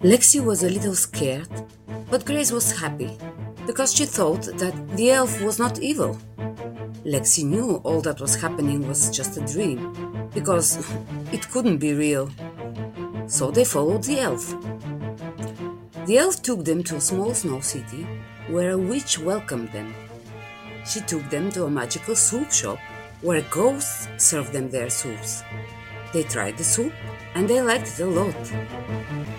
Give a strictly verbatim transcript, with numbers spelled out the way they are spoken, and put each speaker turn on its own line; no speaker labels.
Lexi was a little scared, but Grace was happy because she thought that the elf was not evil. Lexi knew all that was happening was just a dream because it couldn't be real. So they followed the elf. The elf took them to a small snow city where a witch welcomed them. She took them to a magical soup shop where ghosts served them their soups. They tried the soup and they liked it a lot.